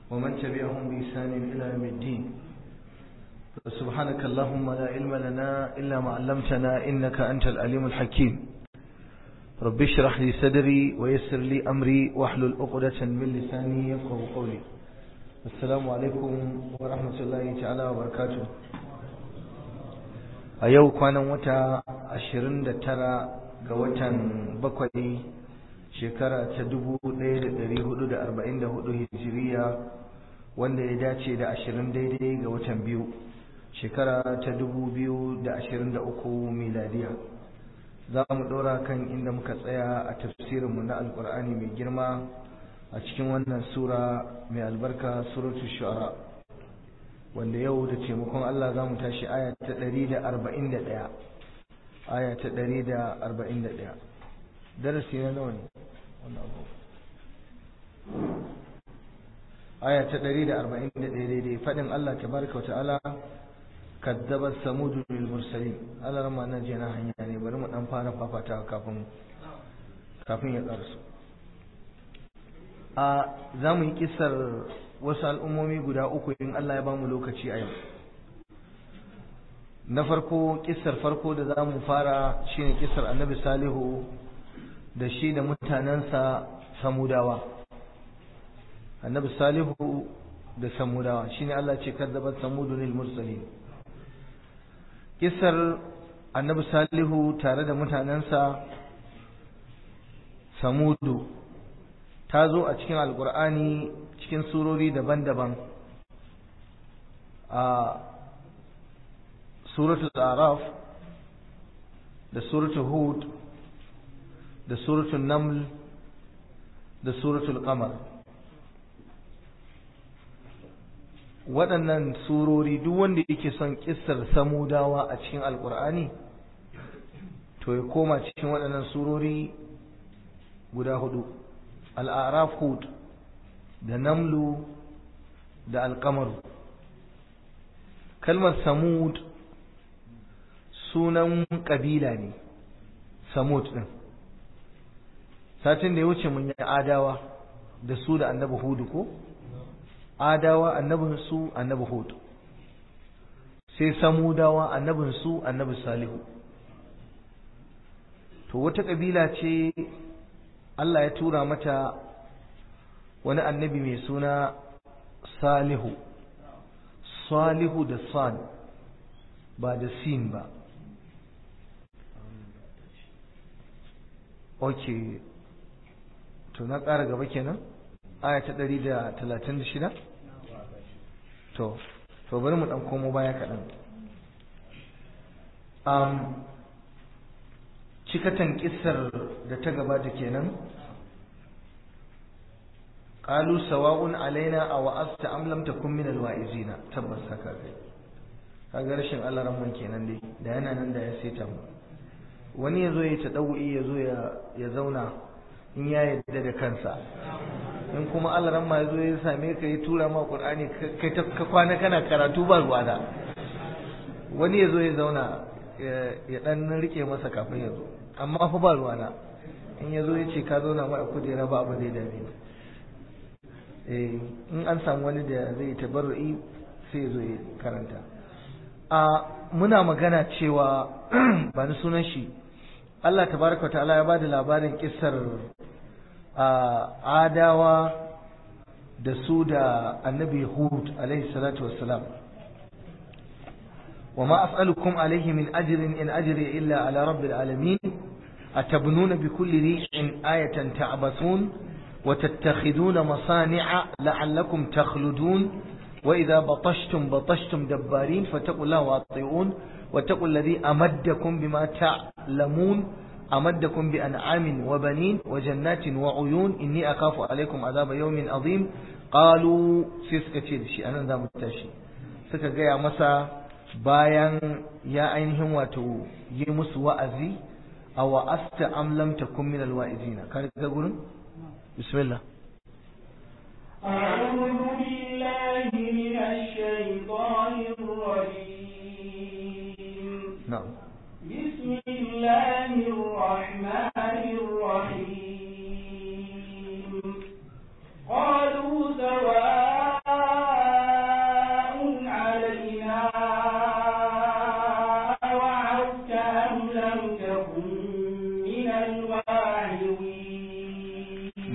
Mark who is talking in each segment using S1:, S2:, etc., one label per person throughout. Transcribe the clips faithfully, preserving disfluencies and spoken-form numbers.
S1: ومن تبعهم بإحسان إلى يوم الدين. سبحانك اللهم لا علم لنا إلا ما علمتنا إنك أنت العليم الحكيم. رب اشرح لي صدري ويسر لي أمري واحلل عقدة من لساني يفقهوا قولي. السلام عليكم ورحمة الله تعالى وبركاته. a yau kwanan wata ashirin da tara ga watan bakwai shekara ta dubu ɗaya da ɗari hudu da arba'in da hudu hijiriya, wanda ya dace da ashirin daidai ga watan biyu shekara ta dubu biyu da ashirin da uku miladiya. za mu ɗora kan inda muka tsaya a tafsirinmu na alkur'ani mai girma a cikin wannan sura mai albarka suratul shu'ara, wanda yau da taimakon Allah za mu tashi aya ta ɗari da arba'in da ɗaya. aya ta ɗari da arba'in da ɗaya. darasi na nawa ne wannan abu? aya ta ɗari da arba'in da ɗaya daidai. faɗin Allah tabaraka wa ta'ala kadzabat samud bil mursalin. Allah rama na je na hanya ne, bari mu dan fara fafata kafin kafin ya karasu. a za mu yi kissar wasu al'ummomi guda uku in Allah ya bamu lokaci a yau. na farko, kissar farko da za mu fara shine kissar annabi salihu da shi da mutanensa samudawa. annabi salihu da samudawa shine Allah ce kadzabat samudun lil mursalin. kissar annabi salihu tare da mutanensa samudu ta zo a cikin alkur'ani cikin surori daban-daban. a suratul araf da suratul hud da suratul naml da suratul qamar. waɗannan surori duk wanda yake son kissar samudawa a cikin alkur'ani to ya koma cikin waɗannan surori guda hudu: al'araf, hud da namlu da alkamaru. kalmar samud sunan kabila ne, samud din. satin da ya wuce mun yi adawa da su da annabi hudu ko? adawa annabin su annabi hud, sai samudawa annabin su annabi salihu. to wata kabila ce Allah ya tura mata wani annabi mai suna salihu. salihu da sad ba da sin ba. ok, to na ƙara gaba kenan. aya ta ɗari da talatin da shida. to to bari mu ɗan komo baya kaɗan. um, cikatan kissar da ta gabata kenan. qalu sawa'un alaina aw asta am lam takun min alwa'izina. tabbas haka kai, kaga rashin Allah ran kenan dai, da yana nan da ya saita mu. wani yazo ya tadawi yazo ya ya zauna in ya yadda da kansa, in kuma Allah ran ma yazo ya same ka ya tura ma Qur'ani kai ta ka kwana kana karatu ba ruwa da wani yazo ya zauna ya dan rike masa kafin yazo, amma fa ba ruwa na. in yazo ya ce ka zauna ma a kujera ba abu zai dame ni. eh in an samu wani da zai tabarru'i sai yazo ya karanta. a muna magana cewa ba ni sunan shi, Allah tabaraka wa ta'ala ya bada labarin kissar adawa da su da annabi hud alaihi salatu wassalam. وما أسألكم عليه من أجر إن أجري إلا على رب العالمين أتبنون بكل ريع آية تعبثون وتتخذون مصانع لعلكم تخلدون وإذا بطشتم بطشتم دبارين فاتقوا الله وأطيعون واتقوا الذي أمدكم بما تعلمون أمدكم بأنعام وبنين وجنات وعيون إني أخاف عليكم عذاب يوم عظيم. قالوا سيسكتير شيء أنا ذا متاشي سكا جاء مسا bayan ya ainihin wato yi musu wa'azi a wa'asta am lam takun min alwa'izina. ka ga gurin bismillah.
S2: a'udhu billahi minash shaitanir rajim.
S1: na'am.
S2: bismillahir rahmanir rahim. qalu sawa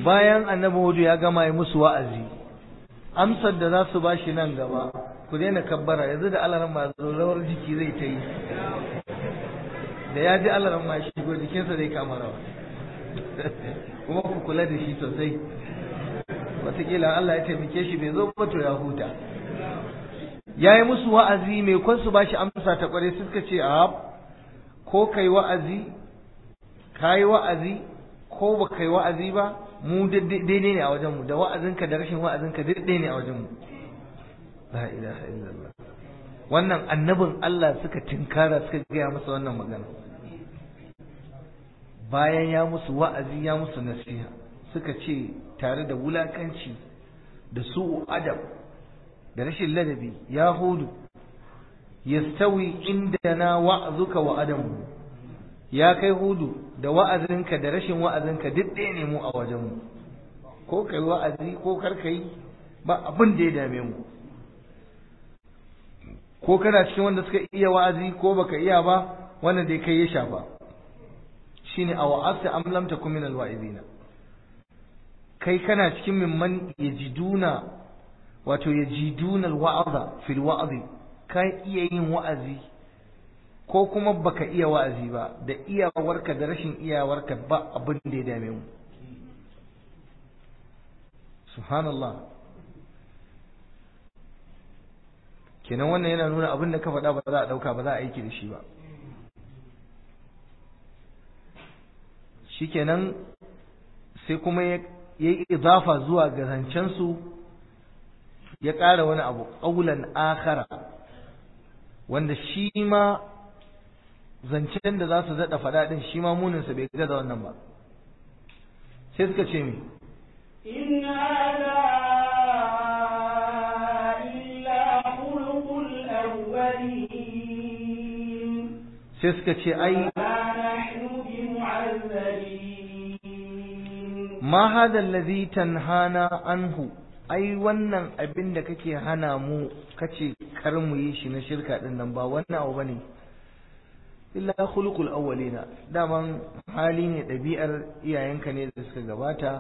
S1: bayan annabi Hudu ya gama yi musu wa'azi amsar da za su bashi nan gaba ku daina kabbara yanzu da alaran ma rawar jiki zai ta yi da ya ji alaran ma shigo jikinsa zai kama rawa kuma ku kula da shi sosai wataƙila Allah ya taimake shi bai zo ba to ya huta ya yi musu wa'azi mai kwan su bashi amsa ta kware suka ce a ko kai wa'azi ka yi wa'azi ko ba kai wa'azi ba mu daidai ne a wajenmu da wa'azinka da rashin wa'azinka daidai ne a wajenmu la ilaha illallah wannan annabin Allah suka tinkara suka gaya masa wannan magana bayan ya musu wa'azi ya musu nasiha suka ce tare da wulakanci da su'u adab da rashin ladabi ya hudu yastawi indana wa'azuka wa adamu ya kai hudu da wa'azinka da rashin wa'azinka duk ɗaya ne mu a wajenmu ko kai wa'azi ko kar kai ba abin da ya dame mu ko kana cikin wanda suka iya wa'azi ko baka iya ba wannan dai kai ya shafa shine a wa'asa am lam takum min alwa'izina kai kana cikin mimman yajiduna wato yajiduna alwa'za fil wa'zi kai iya yin wa'azi ko kuma baka iya wa'azi ba da iyawarka da rashin iyawarka ba abin da ya dame mu subhanallah kenan wannan yana nuna abin da ka faɗa ba za a ɗauka ba za a aiki da shi ba shikenan sai kuma ya yi idafa zuwa ga zancensu ya ƙara wani abu ƙaulan akhara wanda shi ma zancen da za su daɗa faɗa ɗin shi ma muninsa bai gaza wannan ba sai suka ce mi
S2: in hada illa khuluqul awwalin
S1: sai suka ce ai ma hada allazi tanhana anhu ai wannan abin da kake hana mu kace kar mu yi shi na shirka din nan ba wannan abu bane illa khuluqul awwalina daman hali ne ɗabi'ar iyayenka ne da suka gabata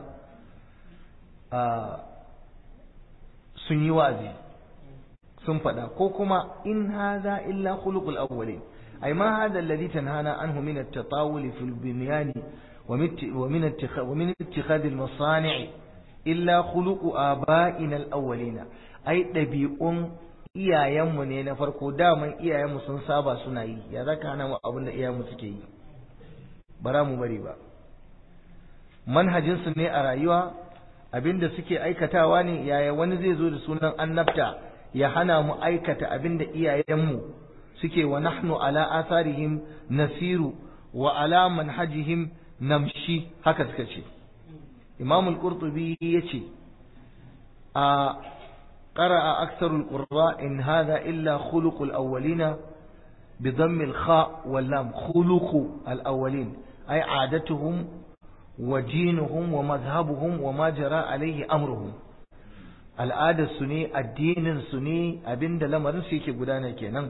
S1: a sun yi wa'azi sun faɗa ko kuma in hadha illa khuluqul awwalin ai ma hada alladhi tanhana anhu min at-tatawul fil bunyan wa min اتخاذ ومن اتخاذ المصانع illa khuluqu aba'ina al-awwalina ai dabi'un iyayenmu ne na farko daman iyayenmu sun saba suna yi ya zaka hana mu abin da iyayenmu suke yi bara mu bari ba manhajin su ne a rayuwa abinda suke aikatawa ne yaya wani zai zo da sunan annabta ya hana mu aikata abinda iyayenmu suke wa nahnu ala atharihim nasiru wa ala manhajihim namshi haka suka ce إمام القرطبي يشي آه قرأ أكثر القراء إن هذا إلا خلق الأولين بضم الخاء واللام خلق الأولين أي عادتهم ودينهم ومذهبهم وما جرى عليه أمرهم العادة السني الدين السني أبن لما رسيك بدانا كينا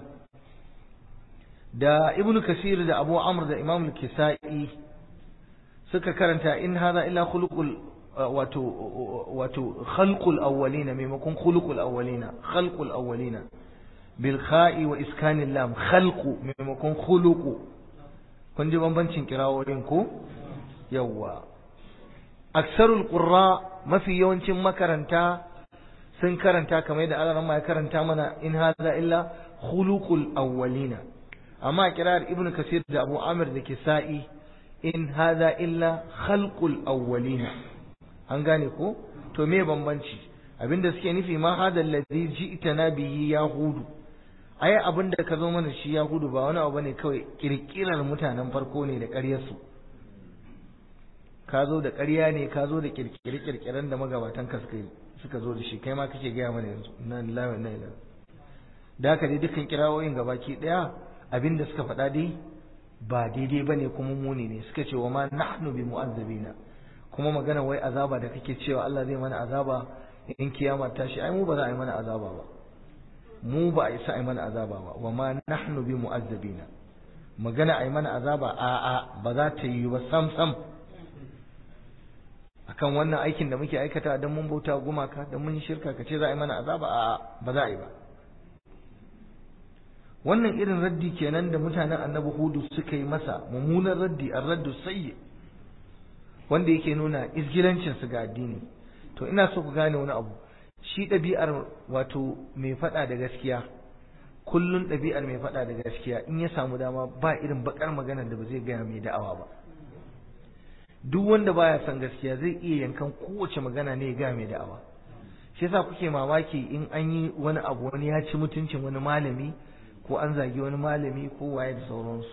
S1: دا ابن كثير دا أبو عمرو دا إمام الكسائي suka karanta in hada illa khuluqul wato wato khalqul awwalina maimakon khuluqul awwalina khalqul awwalina bil kha'i wa iskanil lam khalqu maimakon khuluqu kun ji bambancin kirawoyin ko yawa aksarul qurra mafi yawancin makaranta sun karanta kamar yadda Allah ya karanta mana in hada illa khuluqul awwalina amma kirar ibnu kasir da abu amir da kisa'i in hada illa khalqul awwalina an gane ko to me bambanci abinda suke nufi ma hada allazi ji'tana bihi yahudu ai abinda ka zo mana shi yahudu ba wani abu bane kawai kirkirar mutanen farko ne da ƙaryar su ka zo da ƙarya ne ka zo da kirkire kirkiren da magabatan ka suka suka zo da shi kai ma kake gaya mana yanzu na lillahi wa inna ilaihi da haka dai dukkan kirawoyin gabaki daya abinda suka faɗa dai ba daidai ba ne kuma muni ne suka ce wa ma nahnu bi mu'azzabina kuma magana wai azaba da kake cewa Allah zai mana azaba in kiyama ta shi ai mu ba za a yi mana azaba ba mu ba a isa a yi mana azaba ba wa ma nahnu bi mu'azzabina magana a yi mana azaba a a ba za ta yi ba sam sam akan wannan aikin da muke aikata don mun bauta gumaka don mun shirka ka ce za a yi mana azaba a ba za a yi ba. Wannan irin raddi kenan da mutanen annabi Hudu suka yi masa, mummunan raddi, ar-raddu sayyi, wanda yake nuna izgilancin su ga addini. To ina so ku gane wani abu, shi ɗabi'ar wato mai faɗa da gaskiya, kullun ɗabi'ar mai faɗa da gaskiya in ya samu dama ba irin bakar magana da ba zai gaya mai da'awa ba. Duk wanda baya son gaskiya zai iya yankan kowace magana ne ya gaya mai da'awa. Shi yasa kuke mamaki in an yi wani abu, wani ya ci mutuncin wani malami ko an zagi wani malami ko waye da sauransu.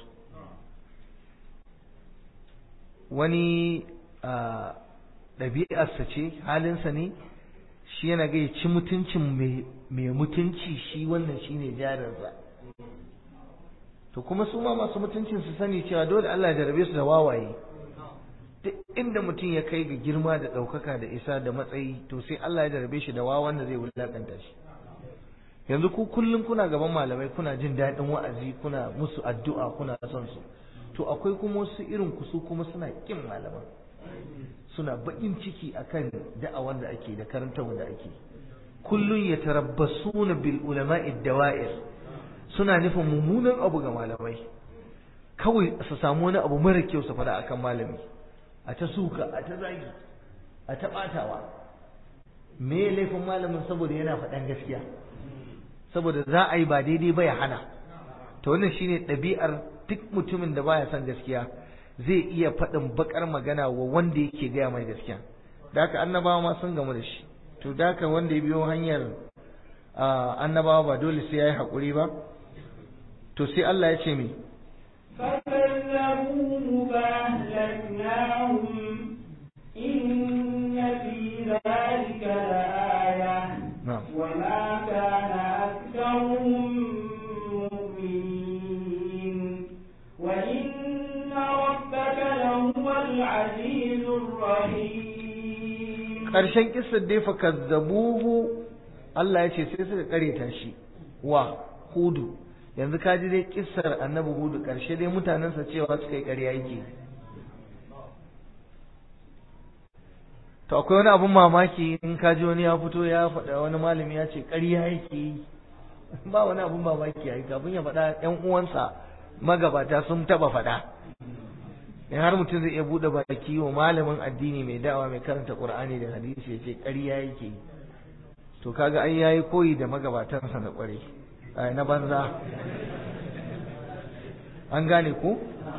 S1: Wani ɗabi'arsa ce, halinsa ne, shi yana ga ya ci mutuncin mai mutunci, shi wannan shi ne jarinsa. To kuma su ma masu mutuncin su sani cewa dole Allah ya jarabe su da wawaye. Duk inda mutum ya kai ga girma da ɗaukaka da isa da matsayi, to sai Allah ya jarabe shi da wawan da zai wulakanta shi. Yanzu ku kullum kuna gaban malamai, kuna jin daɗin wa'azi, kuna musu addu'a, kuna son su. To akwai kuma wasu irin ku su kuma suna kin malaman, suna baƙin ciki akan da'awar da ake da karantarwa da ake. Kullun yatarabbasuna bil ulama'i dawa'ir, suna nufin mummunan abu ga malamai, kawai su samu wani abu mara kyau su faɗa akan malami, a ta suka, a ta zagi, a ta ɓatawa. Me laifin malamin? saboda yana faɗan gaskiya, saboda za a yi ba daidai ba ya hana. To wannan shine ɗabi'ar duk mutumin da baya son gaskiya, zai iya faɗin bakar magana wa wanda yake gaya mai gaskiya. Da haka annabawa ma sun gamu da shi. To da haka wanda ya biyo hanyar annabawa ba dole sai ya yi haƙuri ba. To sai Allah ya ce mi
S2: فكذبوه فأهلكناهم إن في ذلك لآية وما كان أكثرهم مؤمنين وإن ربك لهو العزيز الرحيم.
S1: ƙarshen kissar dai fakazzabuhu, Allah ya ce sai suka kareta shi wa Hudu. Yanzu ka ji dai kissar annabi Hudu, ƙarshe dai mutanensa cewa suka yi ƙarya yake. To akwai wani abun mamaki in ka ji wani ya fito ya faɗa, wani malami ya ce ƙarya yake, ba wani abun mamaki ya yi. Kafin ya faɗa ƴan uwansa magabata sun taɓa faɗa. In har mutum zai iya buɗe baki wa malamin addini mai da'awa mai karanta Qur'ani da hadisi ya ce ƙarya yake, to kaga ai yayi koyi da magabatansa na ƙware, na banza. An gane ko?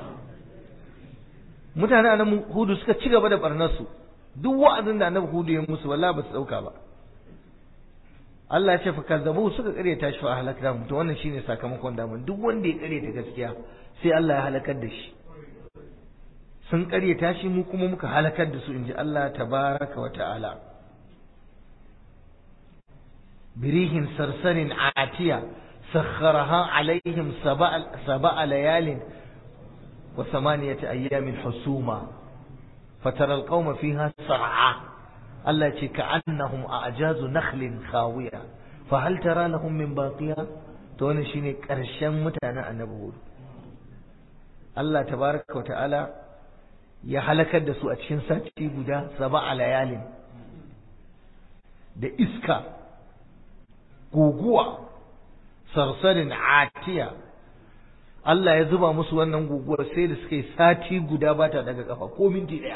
S1: Mutane annabi Hudu suka ci gaba da barnarsu, duk wa'azin da annabi Hudu ya musu wallahi ba su dauka ba. Allah ya ce fa kazzabu, suka karyata shi fa halakna. To wannan shine sakamakon da mun, duk wanda ya karyata gaskiya sai Allah ya halakar da shi. Sun karyata shi, mu kuma muka halakar da su, inji Allah tabaraka wa ta'ala. بريح صرصر عاتية سخرها عليهم سبع, سبع ليال وثمانية أيام حسوما فترى القوم فيها صرعى التي كأنهم أعجاز نخل خاوية فهل ترى لهم من باقية؟ توني شيني كرشان متانا النبوة. الله تبارك وتعالى ya halakar da su a cikin sati guda sab'a layalin da iska, guguwa, sarsarin atiya. Allah ya zuba musu wannan guguwar sai da suka yi sati guda ba ta daga kafa ko minti daya,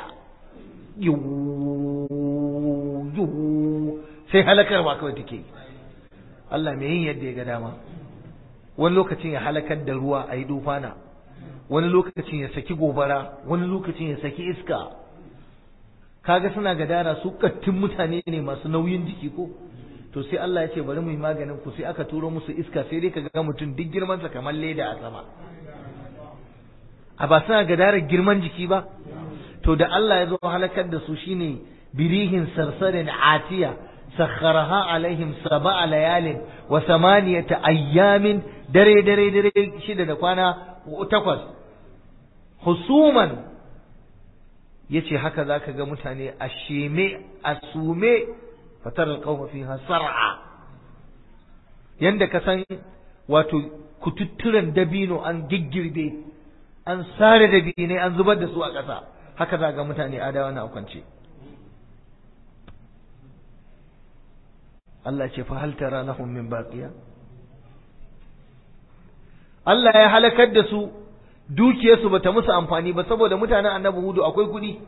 S1: sai halakar ba kawai take. Allah mai yin yadda ya ga dama, wani lokacin ya halakar da ruwa a yi dufana, wani lokacin ya saki gobara, wani lokacin ya saki iska. Kaga suna gadara su kattun mutane ne masu nauyin jiki ko, to sai Allah ya ce bari mu yi maganin ku, sai aka turo musu iska, sai dai kaga mutum duk girman sa kamar leda a sama. A ba suna gadarar girman jiki ba? To da Allah ya zo halakar da su shine birihin sarsarin atiya sakharaha alaihim sab'a layalin wa samaniyata ayyamin, dare dare dare shida da kwana takwas, husuman. Yace haka zaka ga mutane a sheme a sume, fatar alqawma fiha sar'a, yanda ka san wato kututturen dabino an giggirbe, an sare dabine an zubar da su a ƙasa, haka za ga mutane adawa na kwance. Allah ce fa hal tara lahum min baqiya. Allah ya halakar da su, dukiyarsu bata musu amfani ba saboda mutanen annabi Hudu akwai kuɗi.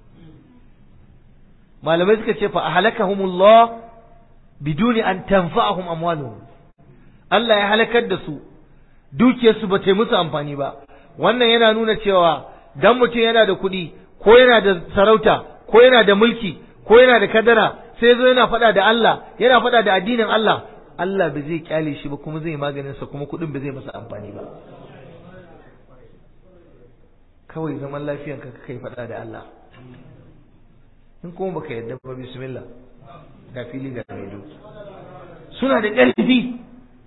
S1: Malamai suka ce fa ahlakahumullah biduni an tanfa'ahum amwaluhum. Allah ya halakar da su, dukiyarsu bata yi musu amfani ba. Wannan yana nuna cewa dan mutum yana da kuɗi ko yana da sarauta ko yana da mulki ko yana da kadara sai zo yana faɗa da Allah, yana faɗa da addinin Allah, Allah ba zai kyale shi ba kuma zai maganin sa kuma kuɗin ba zai masa amfani ba. Kawai zaman lafiyan ka kai faɗa da Allah. In kuma baka yarda ba bismillah, ga fili ga mai doki. Suna da ƙarfi.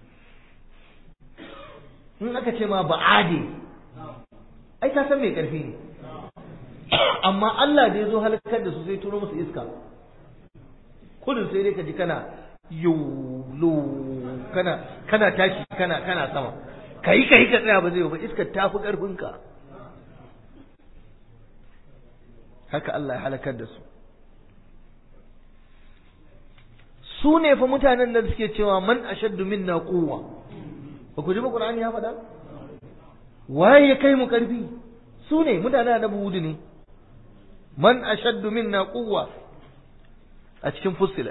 S1: In aka ce ma ba'ade, ai ka san mai ƙarfi ne. Amma Allah da ya zo halakar da su sai turo musu iska. Kudin sai dai ka ji kana yolo kana kana tashi kana kana sama. Kai kai ka tsaya ba zai ba, iskar ta fi ƙarfinka. Haka Allah ya halakar da su. Su ne fa mutanen da suke cewa man ashaddu minna quwwa. Ba ku ji ba Qur'ani ya faɗa? Waye ya kai mu ƙarfi? Su ne mutanen da Hudu ne. Man ashaddu minna quwwa a cikin Fussilat.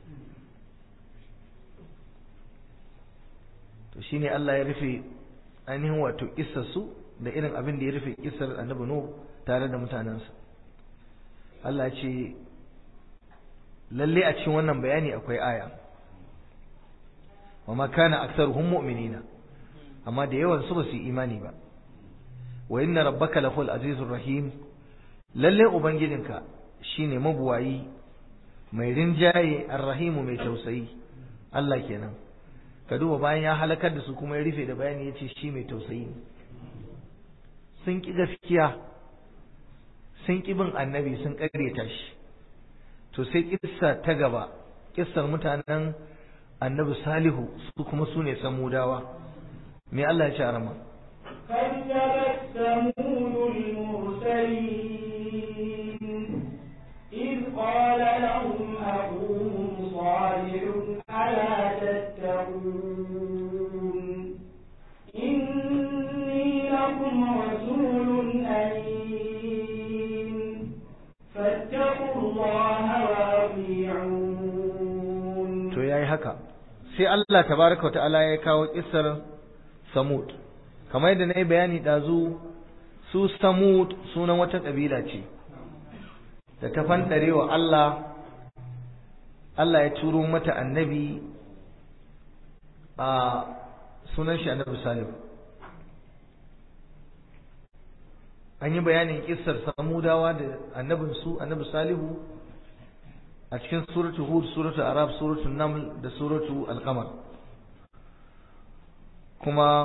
S1: To shine Allah ya rufe ainihin wato kissar su da irin abin da ya rufe kissar Annabi Nuh tare da mutanensa. Allah ya ce lalle a cikin wannan bayani akwai aya. Wa ma kana aktsaruhum mu'minina. Amma da yawan su ba su imani ba. Wa inna rabbaka lahul azizur rahim. Lalle ubangijinka shine mabuwayi mai rinjaye arrahimu mai tausayi. Allah kenan. Ka duba bayan ya halakar da su kuma ya rufe da bayani yace shi mai tausayi ne. Sun ki gaskiya, sun ki bin annabi, sun ƙaryata shi. To sai kissa ta gaba, kissar mutanen annabi Salihu, su kuma su ne samudawa. Me Allah ya ce a rama?
S2: كذبت ثمود المرسلين إذ قال لهم أخوهم صالح ألا تتقون إني لكم رسول أمين فاتقوا الله وأطيعون.
S1: To yayi haka sai Allah tabaraka wa ta'ala ya kawo kissar Samud. Kamar yadda na yi bayani ɗazu, su Samud sunan wata ƙabila ce da ta fanɗare wa Allah. Allah ya turo mata annabi a sunan shi annabi Salihu. An yi bayanin kissar Samudawa da annabin su annabi Salihu a cikin suratu Hud, suratu Arab, suratu Naml da suratu Al-Qamar. Kuma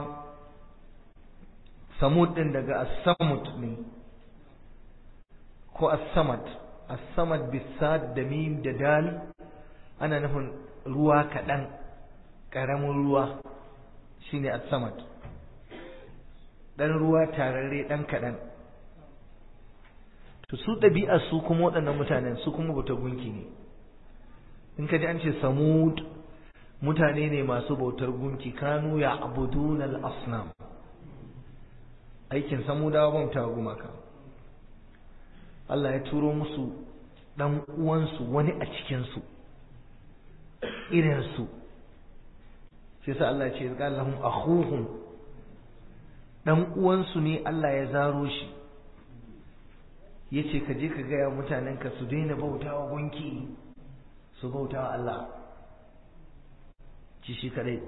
S1: Samud din daga As-Samud ne ko As-Samad. As-Samad bisad da mim da dal ana nufin ruwa kaɗan, ƙaramin ruwa shine As-Samad. Ɗan ruwa tararre ɗan kaɗan. To su ɗabi'ar su kuma waɗannan mutanen su kuma bautar gunki ne. In ka ji an ce Samud, mutane ne masu bautar gunki, kanu ya abudun al-asnam. Aikin Samudawa bauta gumaka. Allah ya turo musu dan uwansu wani a cikin su irin su. Sai sa Allah ya ce qala lahum akhuhum, dan uwansu ne Allah ya zaro shi. Yace ka je ka ga ya mutanen ka su daina bautawa gunki, su bautawa Allah. Ci shi kadai.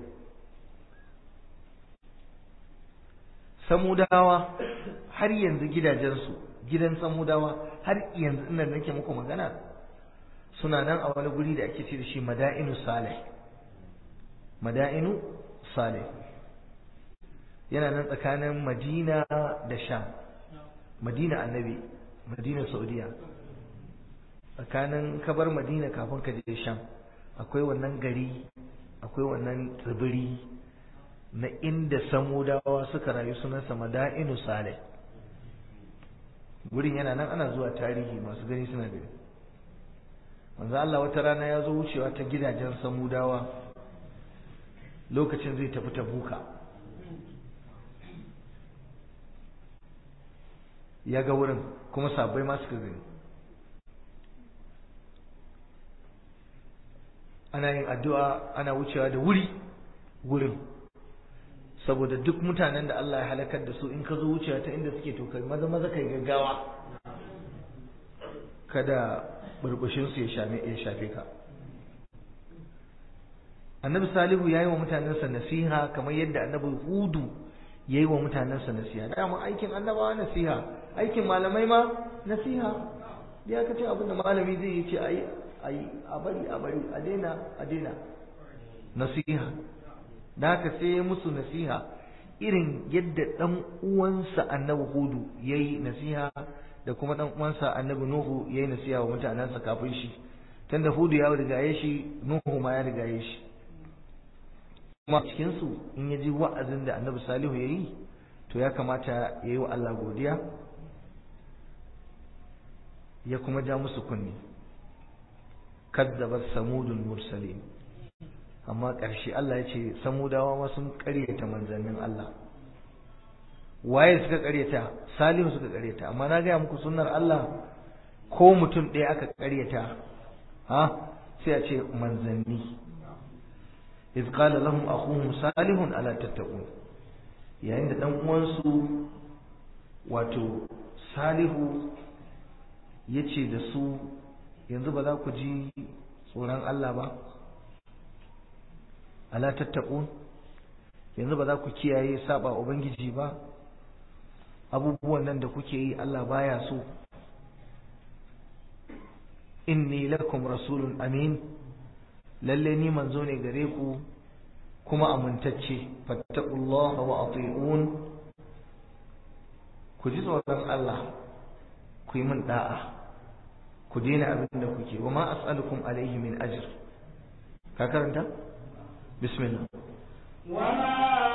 S1: Samudawa har yanzu gidajensu, gidan Samudawa har yanzu ina nake muku magana, suna nan a wani guri da ake ce da shi Mada'inu Salih. Mada'inu Salih yana nan tsakanin Madina da Sham. Madina Annabi, Madina Saudiya. Tsakanin kabar Madina kafin ka je Sham akwai wannan gari, akwai wannan tsibiri na inda Samudawa suka rayu, sunansa Mada'inu Salih. Gurin yana nan ana zuwa tarihi, masu gani suna gani. manzo Allah wata rana ya zo wucewa ta gidajen Samudawa lokacin zai tafi Tabuka, ya ga wurin kuma sabai ma suka gani. Ana yin addu'a ana wucewa da wuri wurin, saboda duk mutanen da Allah ya halakar da su in ka zo wucewa ta inda suke to kai maza maza kai gaggawa kada burbushin su ya shafe ya shafe ka. Annabi Salihu yayi wa mutanensa nasiha kamar yadda Annabi Hudu yayi wa mutanensa nasiha. Dama aikin annabawa nasiha, aikin malamai ma nasiha. Ya kace abin da malami zai yi ce ai ai a bari a bari a daina a daina nasiha. Da haka sai ya musu nasiha irin yadda dan uwansa Annabi Hudu yayi nasiha da kuma dan uwansa Annabi Nuhu yayi nasiha wa mutanensa kafin shi. Tunda Hudu ya rigaye shi, Nuhu ma ya rigaye shi. Kuma cikin su in ya ji wa'azin da Annabi Salihu yayi to ya kamata yayi wa Allah godiya ya kuma ja musu kunni. Kadzabat samudul mursalin, amma ƙarshe Allah ya ce samudawa ma sun ƙaryata manzannin Allah. Waye suka ƙaryata? Salihu suka ƙaryata. Amma na gaya muku sunnar Allah, ko mutum ɗaya aka ƙaryata ha sai a ce manzanni. iz qala lahum akhuhum salihun ala tattaqun, yayin da dan uwansu wato Salihu yace da su yanzu ba za ku ji tsoron Allah ba, ala tattaqun, yanzu ba za ku kiyaye saba ubangiji ba, abubuwan nan da kuke yi Allah baya so. Inni lakum rasulun amin, lalle ni manzo ne gare ku kuma amintacce. fattaqullaha wa ati'un, ku ji tsoron Allah ku yi min da'a, ku daina abin da kuke. wa ma as'alukum alayhi min ajr. ka karanta bismillah.
S2: wa ma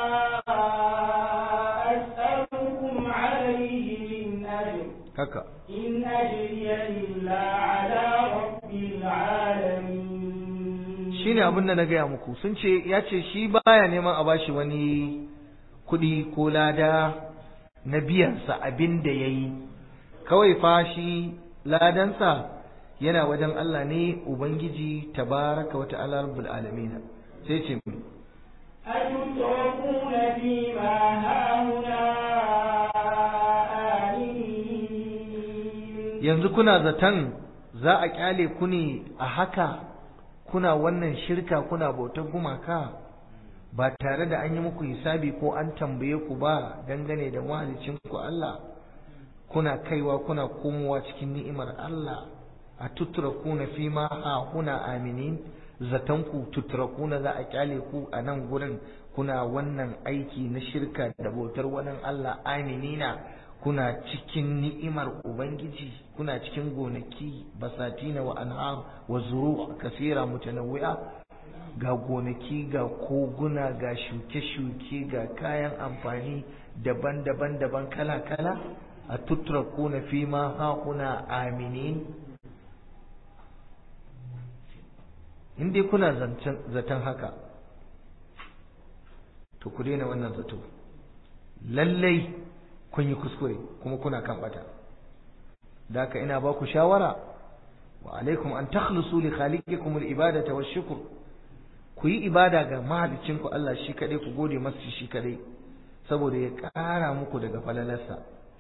S2: as'alukum alayhi min ajr
S1: haka
S2: in ajriya illa ala rabbil alamin.
S1: shine abin da na gaya muku. Sun ce ya ce shi baya neman a bashi wani kuɗi ko lada na biyansa abin da ya yi, kawai fa shi ladansa yana wajen Allah ne Ubangiji tabaraka wa ta'ala rabbul alamin. sai ce mu
S2: أتتركون فيما هاهنا آمنين.
S1: yanzu kuna zaton za a kyale ku ne a haka kuna wannan shirka kuna bautar gumaka ba tare da an yi muku hisabi ko an tambaye ku ba dangane da mahalicin ku Allah? Kuna kaiwa kuna komowa cikin ni'imar Allah. a tutrakuna fi ma huna aminin, zaton ku tutrakuna za a kyale ku a nan gurin kuna wannan aiki na shirka da bautar wani Allah aminina, kuna cikin ni'imar ubangiji, kuna cikin gonaki basatina wa anhar wa zuru' kasira mutanawwi'a, ga gonaki ga koguna ga shuke-shuke ga kayan amfani daban-daban daban kala-kala. a tutrakuna fi ma hauna aminin, in dai kuna zaton haka to ku daina wannan zato, lallai kun yi kuskure kuma kuna kan bata. da haka ina ba ku shawara, wa alaikum an takhlusu li khaliqikum al-ibadata wash-shukr, ku yi ibada ga mahalicinku Allah shi kadai, ku gode masa shi kadai saboda ya ƙara muku daga falalarsa.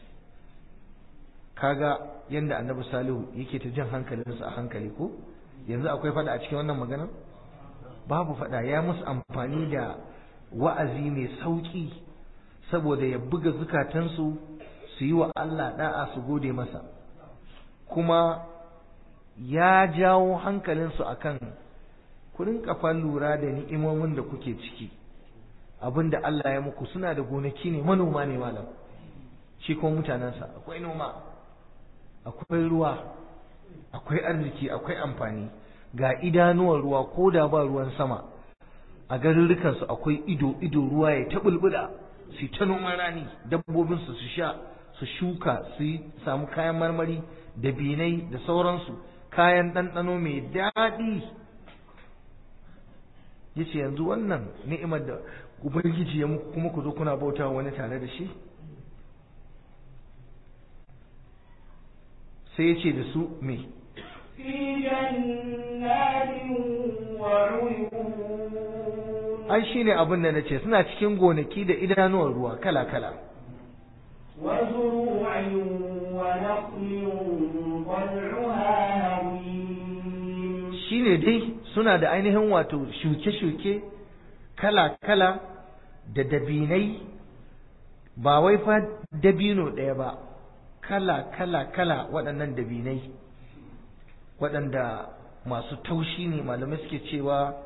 S1: kaga yanda Annabi Salihu yake ta jan hankalinsa a hankali ko? yanzu akwai fada a cikin wannan magana? babu fada. Ya musu amfani da wa'azi mai sauki saboda ya buga zukatansu su yi wa Allah da'a, su gode masa, kuma ya jawo hankalinsu akan ku rinka fa lura da ni'imomin da kuke ciki. abinda Allah ya muku, suna da gonaki ne, manoma ne malam, shi kuma mutanensa akwai noma, akwai ruwa, akwai arziki, akwai amfani, ga idanuwan ruwa ko da ba ruwan sama. a garurrukansu akwai ido ido ruwa ya ta bulbula, su ta noman rani, dabbobinsu su sha, su shuka, su samu kayan marmari da binai da sauransu. kayan ɗanɗano mai daɗi. Yace yanzu wannan ni'imar da ubangiji ya muku kuma ku zo kuna bauta wani tare da shi? sai yace da su me
S2: fi jannatin wa uyun,
S1: ai shine abin da nace suna cikin gonaki da idanuwar ruwa kala kala.
S2: wa zuru'in wa naqlin tal'uha hawim,
S1: shine dai suna da ainihin wato shuke-shuke kala-kala da dabinai, ba wai fa dabino ɗaya ba, kala-kala-kala waɗannan dabinai waɗanda masu taushi ne. Malamai suke cewa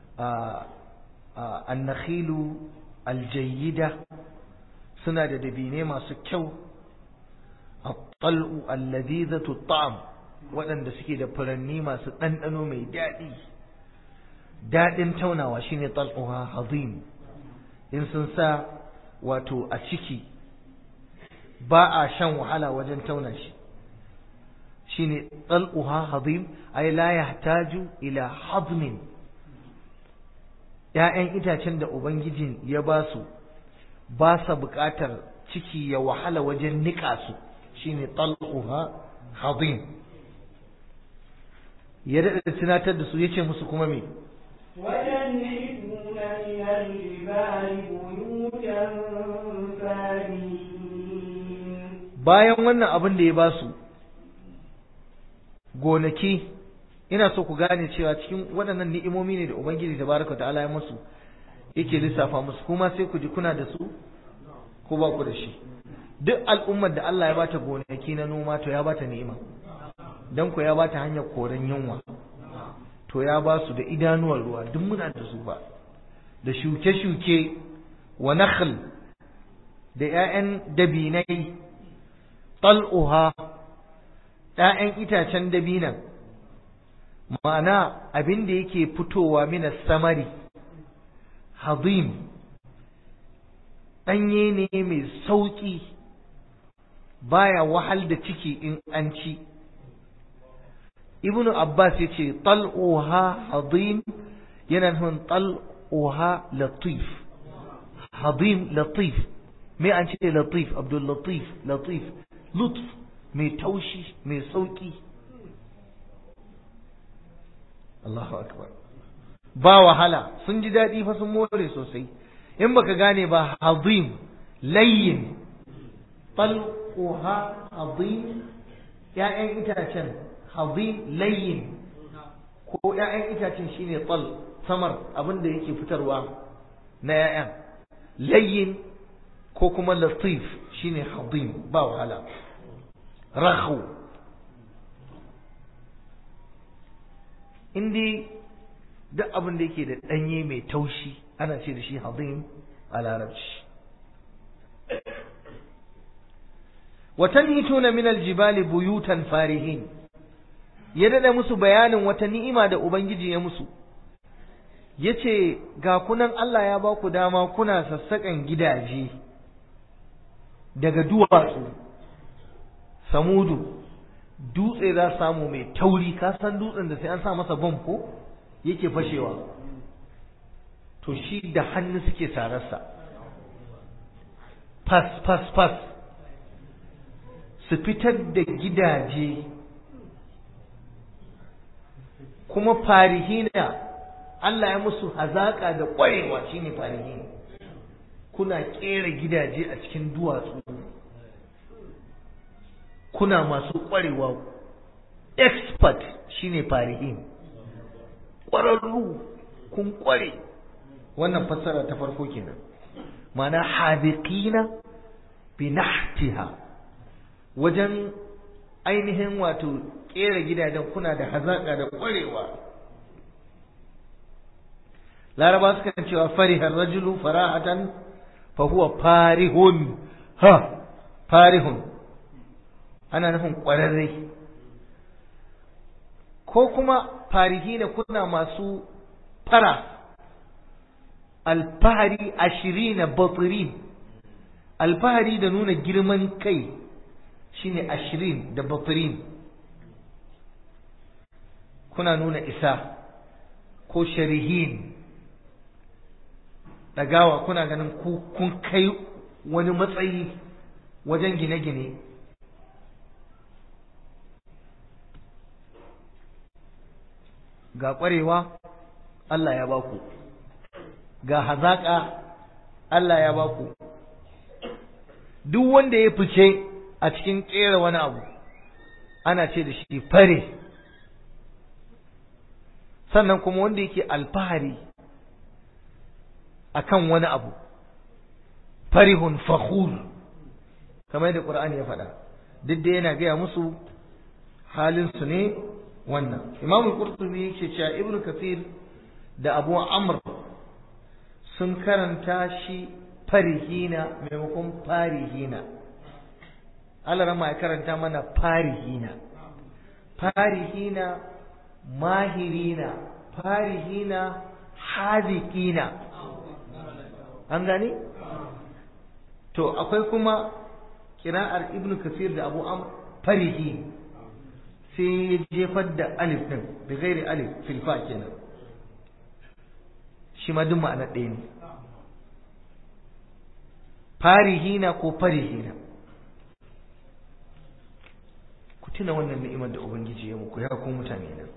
S1: annakhilu aljayyida, suna da dabinai masu kyau, at-tal'u alladhizatu at-ta'am, waɗanda suke da furanni masu ɗanɗano mai daɗi, daɗin taunawa shine tal'uha hazim. In sun sa wato a ciki ba a shan wahala wajen tauna shi, shine tal'uha hazim, ay la yahtaju ila hazmin. ‘Ya'yan itacen da Ubangijin ya ba su ba sa buƙatar ciki ya wahala wajen niƙa su, shine tal'uha hazim. Ya daɗa tunatar da su ya ce musu kuma me?
S2: وَتَنْحِتُونَ مِنَ الْجِبَالِ بُيُوتًا فَارِهِينَ.
S1: Bayan wannan abin da ya ba su gonaki, ina so ku gane cewa cikin waɗannan ni'imomi ne da Ubangiji tabaraka ta'ala ya musu yake lissafa musu, kuma sai ku ji kuna da su ko ba ku da shi. Duk al'ummar da Allah ya bata gonaki na noma to ya bata ni'ima, dan ku ya bata hanyar koren yunwa, to ya ba su da idanuwar ruwa, duk muna da su ba, da shuke-shuke wa nakhl, da ƴaƴan dabinai, tal'uha, ƴaƴan itacen dabinan, ma'ana abin da yake fitowa mina samari, hazim, ɗanye ne mai sauƙi, baya wahal da ciki in an ci. Ibnu Abbas yace tal'uha hazim yana nufin tal'uha latif, hazim latif. Me an ce latif? Abdul Latif, latif, lutf, mai taushi, mai sauki. Allahu akbar. Ba wahala, sun ji daɗi fa, sun more sosai. In baka gane ba, hazim, layyin, tal'uha hazim, ‘ya'yan itacen hazim layyin, ko ‘ya'yan itacen shine tal, samar abin da yake fitarwa na ‘ya'yan, layyin ko kuma latif shine hazim, ba wahala. Rakhu, indi duk abin da yake da ɗanye mai taushi ana ce da shi hazim a larabci. wa tanhituna min aljibali buyutan farihin, ya dada musu bayanin wata ni'ima da Ubangiji ya musu, yace ga kunan Allah ya ba ku dama kuna sassaƙan gidaje daga duwatsu. Samudu dutse za samu mai tauri, ka san dutsen da sai an sa masa bom ko yake fashewa, to shi da hannu suke sararsa, fas fas fas, su fitar da gidaje. Kuma farihina, Allah ya musu hazaka da ƙwarewa, shine farihina. Kuna ƙera gidaje a cikin duwatsu, kuna masu ƙwarewa, expert shine farihin, ƙwararru, kun ƙware. Wannan fassara ta farko kenan, ma'ana hadiqina bi nahtiha, wajen ainihin wato ƙera gidajen kuna da hazaƙa da ƙwarewa. Laraba suka cewa farihar rajulu farahatan fa huwa farihun, ha farihun ana nufin ƙwararre, ko kuma farihina kuna masu fara, alfahari ashirina batirin, alfahari da nuna girman kai shine ashirin da batirin. kuna nuna isa, ko sharihin ɗagawa, kuna ganin ku kun kai wani matsayi wajen gine-gine. Ga ƙwarewa Allah ya baku, ga hazaƙa Allah ya baku. Duk wanda ya fice a cikin ƙera wani abu ana ce da shi fare. Sannan kuma wanda yake alfahari akan wani abu, farihun fakhur, kamar da Qur'ani ya faɗa. Duk da yana gaya musu halin su ne wannan. Imam al-Qurtubi yake cewa Ibn Kathir da Abu Amr sun karanta shi farihina maimakon farihina. Allah rama ya karanta mana farihina. Farihina mahirina, farihina hazikina. An gani? To akwai kuma kira'ar Ibn Kathir da Abu Amr farihi, sai ya jefar da alif din bi ghairi alif fil fa kenan, shi ma duk ma'ana ɗaya ne. Farihina ko farihina. Ku tuna wannan ni'imar da Ubangiji ya muku, ya ku mutane nan.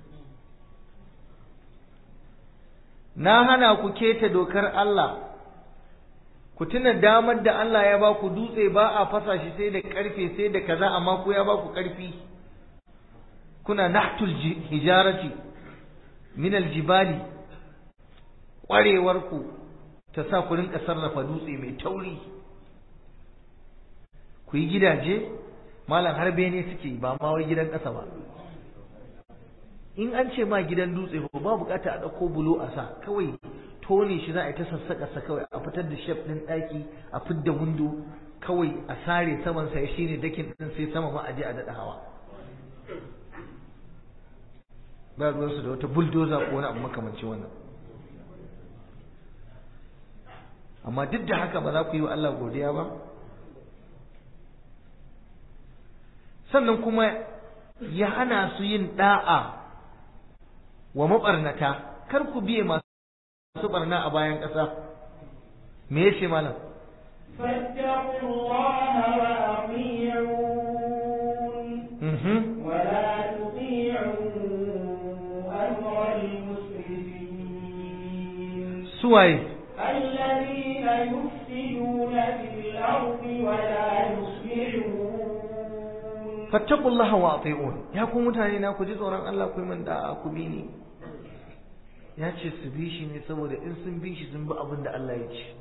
S1: Na hana ku keta dokar Allah. Ku tuna damar da Allah ya ba ku, dutse ba a fasa shi sai da ƙarfe sai da kaza, amma ku ya ba ku ƙarfi. Kuna nahtul hijarati min aljibali, ƙwarewar ku ta sa ku rinka sarrafa dutse mai tauri. Ku yi gidaje, malam har bene suke, ba ma wai gidan ƙasa ba. In an ce ma gidan dutse ba bukata a ɗauko bulo a sa, kawai tone shi za a yi ta sassaƙa sa, kawai a fitar da shef ɗin ɗaki, a fidda windo, kawai a sare saman sa shi ne dakin ɗin, sai sama ma a je a daɗa hawa. Ba ruwansu da wata bulldozer ko wani abu makamancin wannan. Amma duk da haka ba za ku yi wa Allah godiya ba. Sannan kuma ya hana su yin da'a wa mabarnata, kar ku biye masu barna a bayan ƙasa. Me yace malam?
S2: fattaqullaha wa ati'un wa la tuti'u amral musrifin.
S1: Suwaye?
S2: الذين يفسدون في الأرض ولا يصلحون.
S1: فاتقوا الله واطيعون. يا ku mutane na ku ji tsoron Allah, ku yi min da'a, ku bi ni. Ya ce su bi shi ne saboda in sun bi shi sun bi abin da Allah ya ce.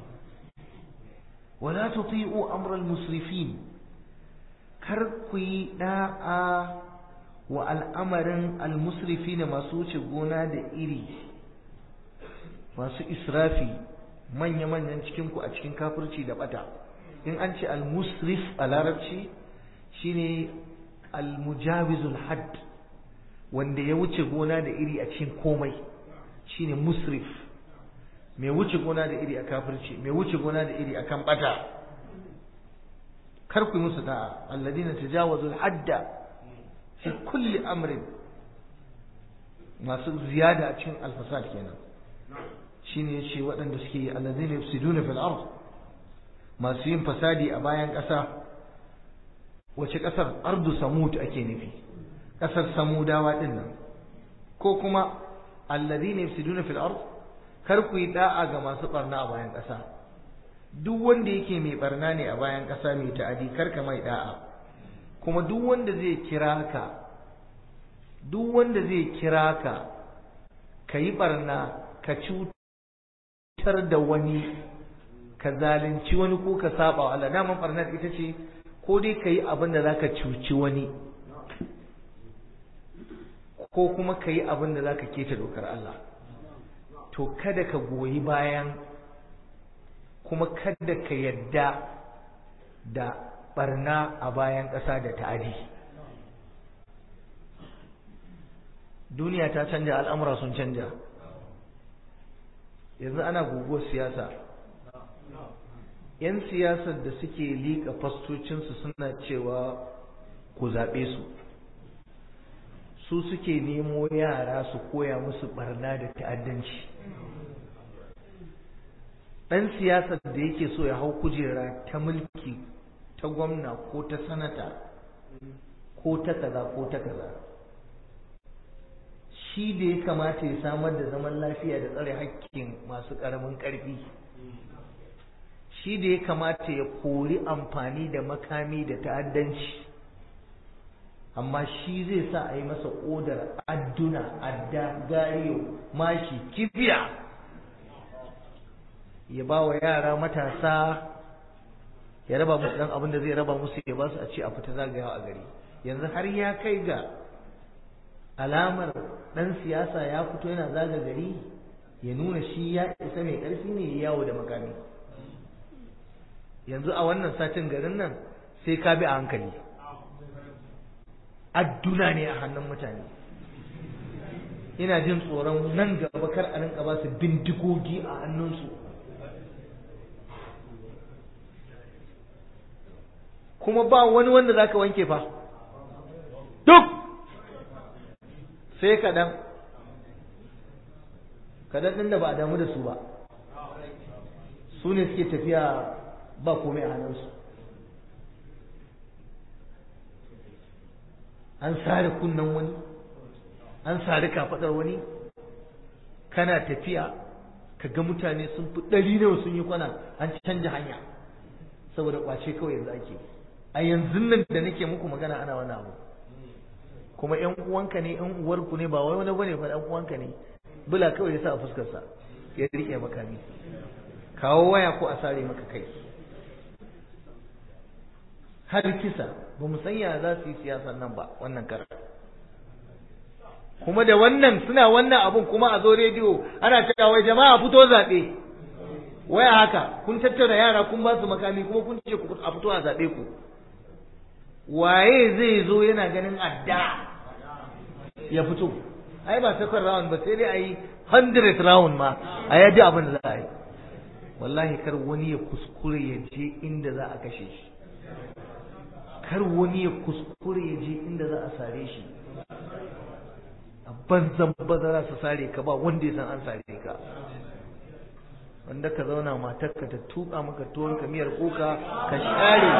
S1: Wala tuti'u amral musrifin. Kar ku yi da'a wa al'amarin al-musrifin, masu wuce gona da iri, masu israfi, manya-manyan cikinku a cikin kafirci da bata. In an ce al-musrif a larabci shine al-mujawizul hadd, wanda ya wuce gona da iri a cikin komai, shine musrif. Mai wuce gona da iri a kafirci, mai wuce gona da iri akan bata. Kar ku yi musu da'a. alladina tajawazul hadda fi kulli amrin, masu ziyada a cikin alfasad kenan. Shine yace waɗanda suke yi allazina yufsiduna fil ard, masu yin fasadi a bayan ƙasa. Wace ƙasar? Ardu samud ake nufi, ƙasar samudawa din nan. Ko kuma allazina yufsiduna fil ard, kar ku yi da'a ga masu barna a bayan ƙasa. Duk wanda yake mai barna ne a bayan ƙasa, mai ta'adi, kar ka mai da'a. Kuma duk wanda zai kira ka duk wanda zai kira ka ka yi barna, ka cutar da wani, ka zalunci wani ko ka saba wa Allah. Daman barnar ita ce ko dai ka yi abin da za ka cuci wani, ko kuma ka yi abin da za ka keta dokar Allah. To kada ka goyi bayan, kuma kada ka yadda da barna a bayan ƙasa da ta'adi. Duniya ta canja, al'amura sun canja. Yanzu ana guguwar siyasa. ‘Yan siyasar da suke liƙa fastocinsu suna cewa ku zaɓe su, su suke nemo yara su koya musu barna da ta'addanci. ɗan siyasar da yake so ya hau kujera ta mulki, ta gwamna ko ta sanata ko ta kaza ko ta kaza, shi da ya kamata ya samar da zaman lafiya da tsare hakkin masu ƙaramin ƙarfi, shi da ya kamata ya kori amfani da makami da ta'addanci, amma shi zai sa a yi masa odar adduna, adda, gariyo, mashi, kibiya, ya ba wa yara matasa, ya raba musu dan abin da zai raba musu, ya ba su a ce a fita zagayawa a gari. Yanzu har ya kai ga alamar dan siyasa ya fito yana zaga gari ya nuna shi ya isa mai ƙarfi ne, ya yawo da makami. Yanzu a wannan satin garin nan sai ka bi a hankali, adduna ne a hannun mutane. Ina jin tsoron nan gaba kar a rinka ba su bindigogi a hannunsu, kuma ba wani wanda zaka wanke fa, duk sai kaɗan kaɗan ɗin da ba a damu da su ba, su ne suke tafiya ba komai a hannunsu. An sare kunnen wani, an sare kafaɗar wani, kana tafiya ka ga mutane sun fi ɗari nawa sun yi kwana, an canja hanya saboda ƙwace kawai yanzu ake. A yanzu nan da nake muku magana ana wani abu, kuma ƴan uwanka ne, ƴan uwarku ne, ba wai wani bane fa, ɗan uwanka ne. Bula kawai ya sa a fuskarsa ya riƙe makami, kawo waya ko a sare maka kai, har kisa. Ba mu san ya za su yi siyasan nan ba wannan karar, kuma da wannan suna wannan abun kuma a zo rediyo ana cewa wai jama'a fito zaɓe. Waya haka kun tattara yara kun ba su makami kuma kun ce a fito a zaɓe ku. Waye zai zo yana ganin adda ya fito? Ai ba second round ba, sai dai a yi hundred round ma a yaji abin da za a yi. Wallahi kar wani ya kuskure ya je inda za a kashe shi, kar wani ya kuskure ya je inda za a sare shi. A banzan bazara su sare ka, ba wanda ya san an sare ka. Wanda ka zauna matarka ta tuka maka tuwon ka miyar kuka ka share.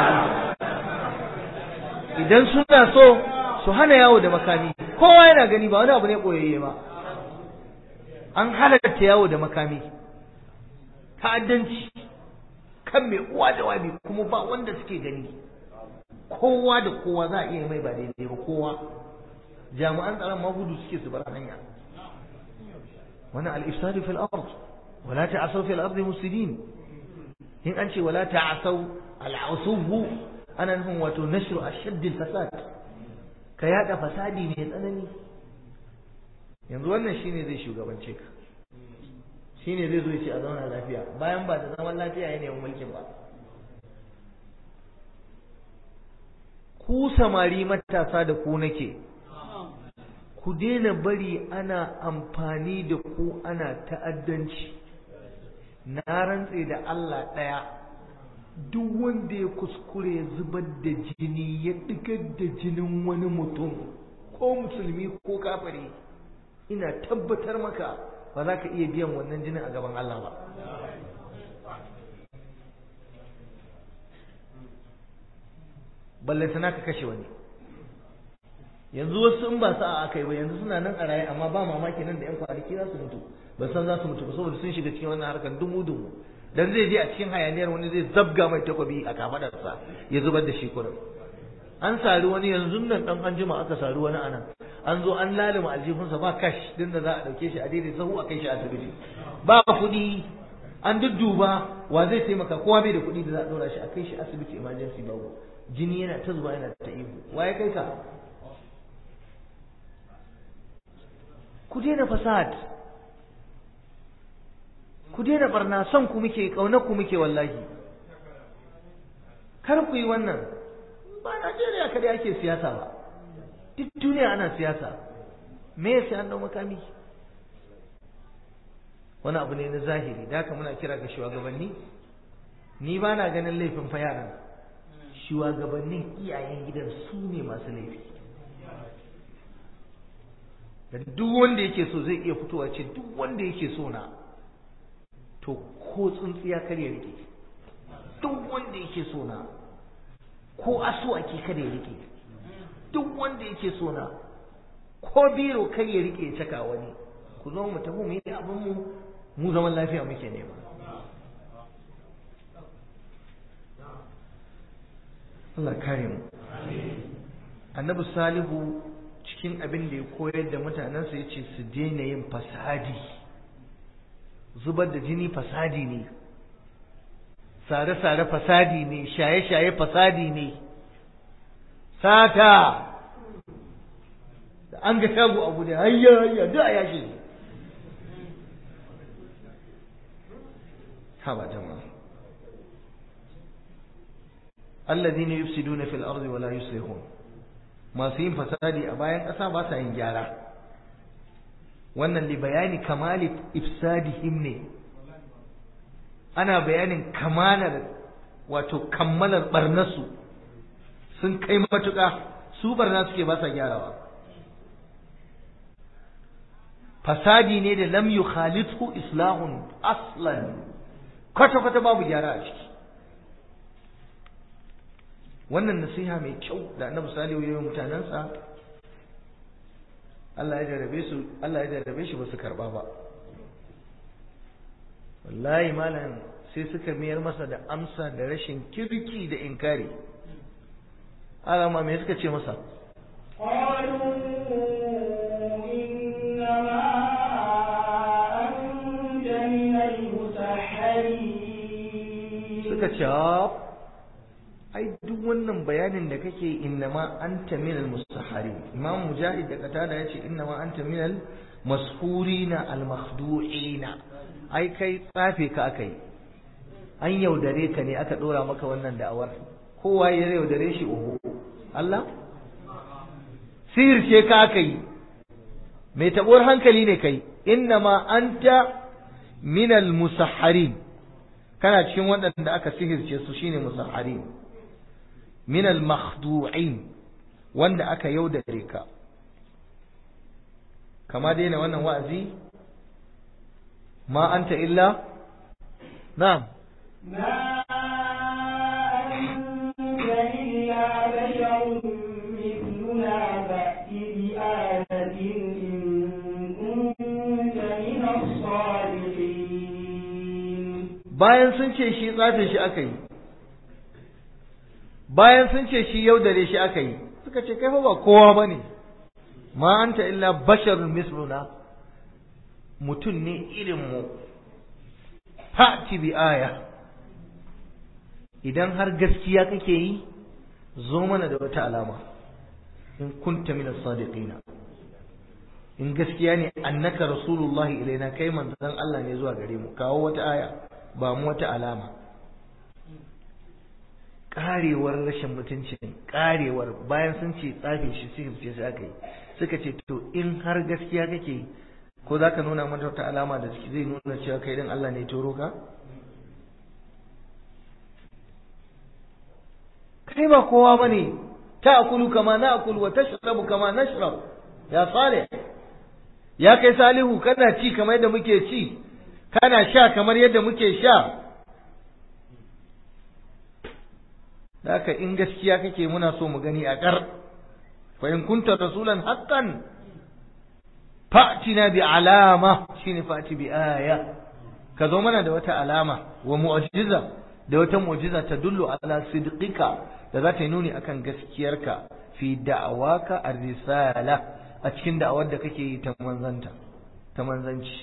S1: Idan suna so su hana yawo da makami, kowa yana gani, ba wani abu ne koyayye ba. An halatta yawo da makami, ta'addanci kan mai uwa da wabi, kuma ba wanda suke gani. Kowa da kowa za a iya mai ba daidai ba, kowa. Jami'an tsaron magudu suke su bar hanya. Wannan al-ifsadu fil ard wala ta'asaw fil ardi mufsidin. In an ce wala ta'asaw al-usubu ana nufin wato nashru ashadd al-fasad, ka yada fasadi mai tsanani. Yanzu wannan shine zai shugabance ka, shine zai zo ya ce a zauna lafiya, bayan ba da zaman lafiya ya nemi mulkin ba. Ku samari matasa da ku nake, ku daina bari ana amfani da ku ana ta'addanci. Na rantse da Allah ɗaya, duk wanda ya kuskure ya zubar da jini, ya ɗigar da jinin wani mutum, ko musulmi ko kafiri, ina tabbatar maka ba za ka iya biyan wannan jinin a gaban Allah ba. Ballantana ka kashe wani. Yanzu wasu in ba sa'a aka yi ba, yanzu suna nan a raye, amma ba mamaki nan da ƴan kwanaki za su mutu, ba san za su mutu ba, saboda sun shiga cikin wannan harkar dumu dumu. Dan zai je a cikin hayaniyar wani zai zabga mai takobi a kafadarsa ya zubar da shi kurin. An sari wani yanzu nan dan anjima aka sari wani anan, an zo an lalima aljihunsa ba kash din da za a dauke shi a daidai sahu a kai shi asibiti, ba kuɗi, an dudduba wa zai taimaka, kowa bai da kuɗi da za a ɗora shi a kai shi asibiti emergency babu, jini yana ta zuba yana ta ihu. Waye kai ka? Ku daina fasad, ku daina barna, son ku muke, kaunar ku muke wallahi. Kar ku yi wannan. Ba Najeriya kada ake siyasa ba, duk duniya ana siyasa. Me yasa an dau makami? Wani abu ne na zahiri, da haka muna kira ga shugabanni. Ni ba na ganin laifin fa yaran, shugabannin iyayen gidan su ne masu laifi. da duk wanda yake so zai iya fitowa ce duk wanda yake so na to ko tsuntsiya kar ya rike, duk wanda yake so na ko asuwaki kar ya rike, duk wanda yake so na ko biro kar ya rike ya caka wani, ku zo mu tafi mu yi abin mu mu zaman lafiya muke nema. Allah kare mu. Annabi Salihu cikin abin da ya koyar da mutanensa ya ce su daina yin fasadi, zubar da jini fasadi ne, sare-sare fasadi ne, shaye-shaye fasadi ne, sata da an ga shago abu da hayya hayya duk a yashe ne. haba jama'a alladhina yufsiduna fil ardi wa la yuslihun, masu yin fasadi a bayan ƙasa ba sa yin gyara. Wannan li bayani kamali ifsadihim ne, ana bayanin kamalar wato kammalar barnasu, sun kai matuƙa, su barna suke ba sa gyarawa. Fasadi ne da lam yukhalithu islahun aslan, kwata-kwata babu gyara a ciki. Wannan nasiha mai kyau da Annabi Salihu ya yi mutanensa, Allah ya jarrabe su, Allah ya jarrabe shi ba su karba ba. Wallahi malam sai suka miyar masa da amsa da rashin kirki da inkari. Alama me suka ce masa?
S2: Qalu innama anta minal musahharin.
S1: Suka ce ai duk wannan bayanin da kake innama anta minal musahharin. Imam Mujahid da Qatada yace innama anta minal mashhurina al makhdu'ina, ai kai tsafe ka akai, an yaudare ka ne aka dora maka wannan da'awar. Kowa ya yaudare shi oho Allah, sihirce ka akai, mai tabuwar hankali ne kai. Innama anta minal musahharin, kana cikin waɗanda aka sihirce su shine musahharin. min al-makhdu'in, wanda aka yaudare ka. Kama daina wannan wa'azi, ma anta illa na'am
S2: ma anta illa basharun mithluna fa'ti bi ayatin in kunta min as-sadiqin.
S1: Bayan sun ce shi tsafe shi aka yi, bayan sun ce shi yaudare shi aka yi, suka ce kai fa ba kowa bane, ma anta illa basharun misluna, mutum ne irin mu, fa'ti bi aya, idan har gaskiya kake yi zo mana da wata alama, in kunta min as-sadiqina, in gaskiya ne annaka rasulullahi ilaina, kai manzon Allah ne zuwa gare mu, kawo wata aya, ba mu wata alama. Karewar rashin mutuncin, karewar bayan sun ce tsafin shi sihirce shi aka yi, suka ce to in har gaskiya kake ko za ka nuna mata wata alama da zai nuna cewa kai din Allah ne toro ka? Kai ba kowa bane, ta'kulu kama na'kulu wa tashrabu kama nashrab. Ya Salih, ya kai Salihu, kana ci kamar yadda muke ci, kana sha kamar yadda muke sha. Daka in gaskiya kake muna so mu gani a ƙar, fa in kunta rasulan haqqan fa'tina bi alama, shine fa'ti bi aya, ka zo mana da wata alama wa mu'jiza, da wata mu'jiza ta dullu ala sidqika, da za ta yi nuni akan gaskiyarka fi da'awaka ar-risala, a cikin da'awar da kake yi ta manzanta, ta manzanci.